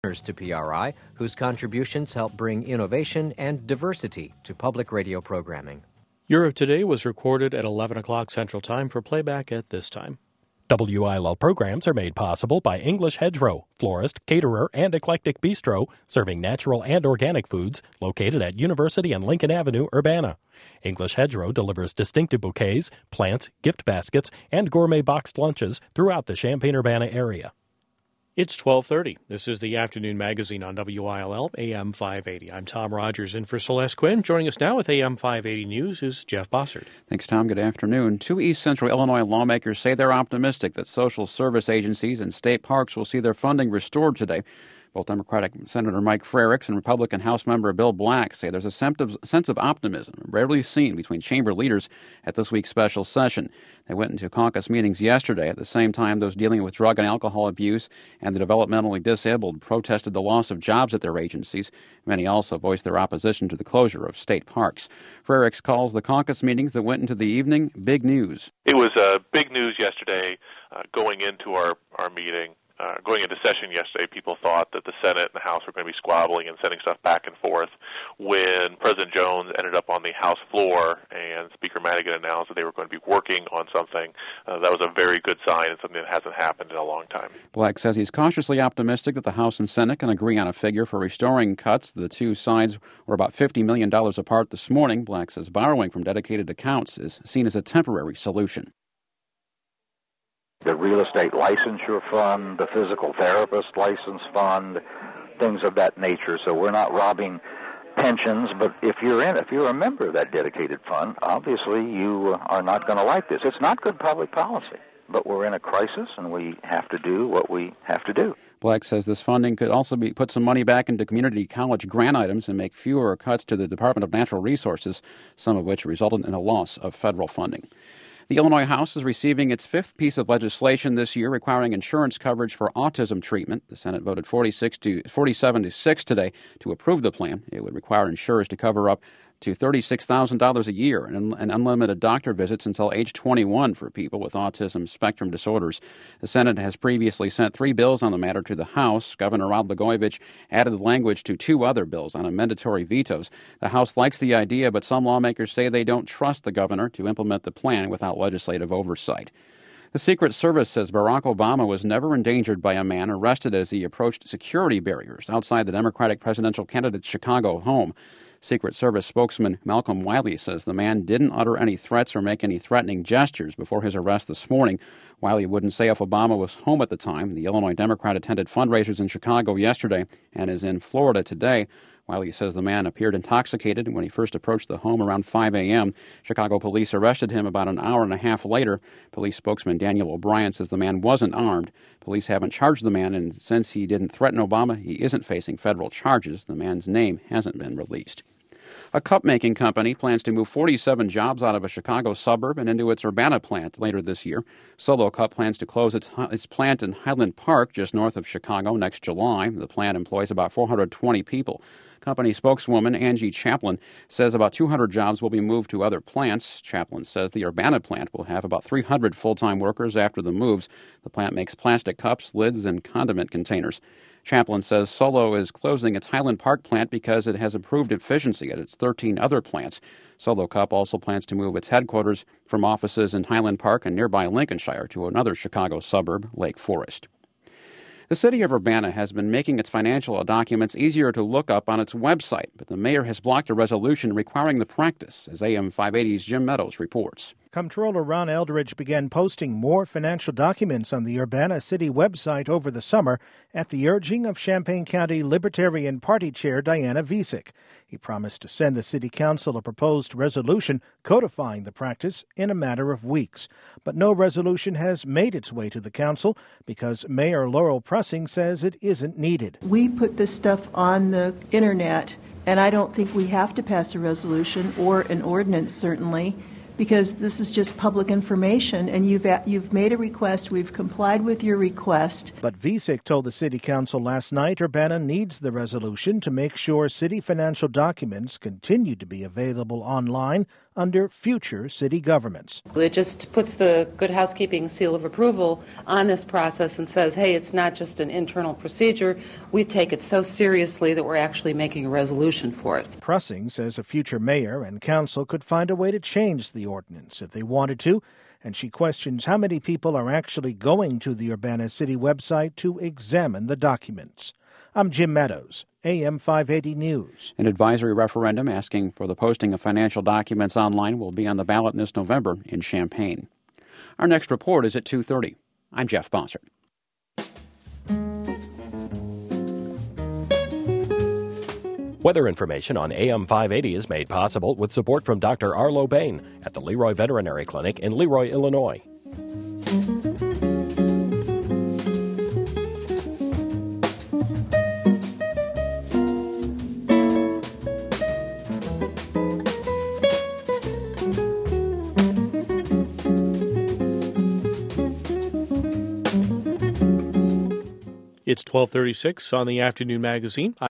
To PRI, whose contributions help bring innovation and diversity to public radio programming. Europe Today was recorded at 11 o'clock Central Time for playback at this time. WILL programs are made possible by English Hedgerow, florist, caterer, and eclectic bistro, serving natural and organic foods, located at University and Lincoln Avenue, Urbana. English Hedgerow delivers distinctive bouquets, plants, gift baskets, and gourmet boxed lunches throughout the Champaign-Urbana area. It's 12:30. This is the Afternoon Magazine on WILL AM 580. I'm Tom Rogers in for Celeste Quinn. Joining us now with AM 580 News is Jeff Bossert. Thanks, Tom. Good afternoon. Two East Central Illinois lawmakers say they're optimistic that social service agencies and state parks will see their funding restored today. Both Democratic Senator Mike Frerichs and Republican House member Bill Black say there's a sense of optimism rarely seen between chamber leaders at this week's special session. They went into caucus meetings yesterday. At the same time, those dealing with drug and alcohol abuse and the developmentally disabled protested the loss of jobs at their agencies. Many also voiced their opposition to the closure of state parks. Frerichs calls the caucus meetings that went into the evening big news. It was big news yesterday going into our meeting. Going into session yesterday, people thought that the Senate and the House were going to be squabbling and sending stuff back and forth. When President Jones ended up on the House floor and Speaker Madigan announced that they were going to be working on something, that was a very good sign and something that hasn't happened in a long time. Black says he's cautiously optimistic that the House and Senate can agree on a figure for restoring cuts. The two sides were about $50 million apart this morning. Black says borrowing from dedicated accounts is seen as a temporary solution. The real estate licensure fund, the physical therapist license fund, things of that nature. So we're not robbing pensions, but if you're a member of that dedicated fund, obviously you are not going to like this. It's not good public policy, but we're in a crisis and we have to do what we have to do. Black says this funding could also put some money back into community college grant items and make fewer cuts to the Department of Natural Resources, some of which resulted in a loss of federal funding. The Illinois House is receiving its fifth piece of legislation this year requiring insurance coverage for autism treatment. The Senate voted 47 to 6 today to approve the plan. It would require insurers to cover up to $36,000 a year and unlimited doctor visits until age 21 for people with autism spectrum disorders. The Senate has previously sent 3 bills on the matter to the House. Governor Rod Blagojevich added language to 2 other bills on mandatory vetoes. The House likes the idea, but some lawmakers say they don't trust the governor to implement the plan without legislative oversight. The Secret Service says Barack Obama was never endangered by a man arrested as he approached security barriers outside the Democratic presidential candidate's Chicago home. Secret Service spokesman Malcolm Wiley says the man didn't utter any threats or make any threatening gestures before his arrest this morning. Wiley wouldn't say if Obama was home at the time. The Illinois Democrat attended fundraisers in Chicago yesterday and is in Florida today. Wiley says the man appeared intoxicated when he first approached the home around 5 a.m. Chicago police arrested him about an hour and a half later. Police spokesman Daniel O'Brien says the man wasn't armed. Police haven't charged the man, and since he didn't threaten Obama, he isn't facing federal charges. The man's name hasn't been released. A cup-making company plans to move 47 jobs out of a Chicago suburb and into its Urbana plant later this year. Solo Cup plans to close its plant in Highland Park, just north of Chicago, next July. The plant employs about 420 people. Company spokeswoman Angie Chaplin says about 200 jobs will be moved to other plants. Chaplin says the Urbana plant will have about 300 full-time workers after the moves. The plant makes plastic cups, lids, and condiment containers. Chaplin says Solo is closing its Highland Park plant because it has improved efficiency at its 13 other plants. Solo Cup also plans to move its headquarters from offices in Highland Park and nearby Lincolnshire to another Chicago suburb, Lake Forest. The city of Urbana has been making its financial documents easier to look up on its website, but the mayor has blocked a resolution requiring the practice, as AM 580's Jim Meadows reports. Comptroller Ron Eldridge began posting more financial documents on the Urbana City website over the summer at the urging of Champaign County Libertarian Party Chair Diana Visick. He promised to send the City Council a proposed resolution codifying the practice in a matter of weeks. But no resolution has made its way to the Council because Mayor Laurel Pressing says it isn't needed. We put this stuff on the Internet, and I don't think we have to pass a resolution or an ordinance, certainly, because this is just public information, and you've made a request. We've complied with your request. But Visick told the City Council last night Urbana needs the resolution to make sure city financial documents continue to be available online under future city governments. It just puts the Good Housekeeping seal of approval on this process and says, hey, it's not just an internal procedure. We take it so seriously that we're actually making a resolution for it. Prussing says a future mayor and council could find a way to change the ordinance if they wanted to, and she questions how many people are actually going to the Urbana City website to examine the documents. I'm Jim Meadows, AM 580 News. An advisory referendum asking for the posting of financial documents online will be on the ballot this November in Champaign. Our next report is at 2:30. I'm Jeff Bossert. Weather information on AM 580 is made possible with support from Dr. Arlo Bain at the Leroy Veterinary Clinic in Leroy, Illinois. It's 12:36 on the Afternoon Magazine.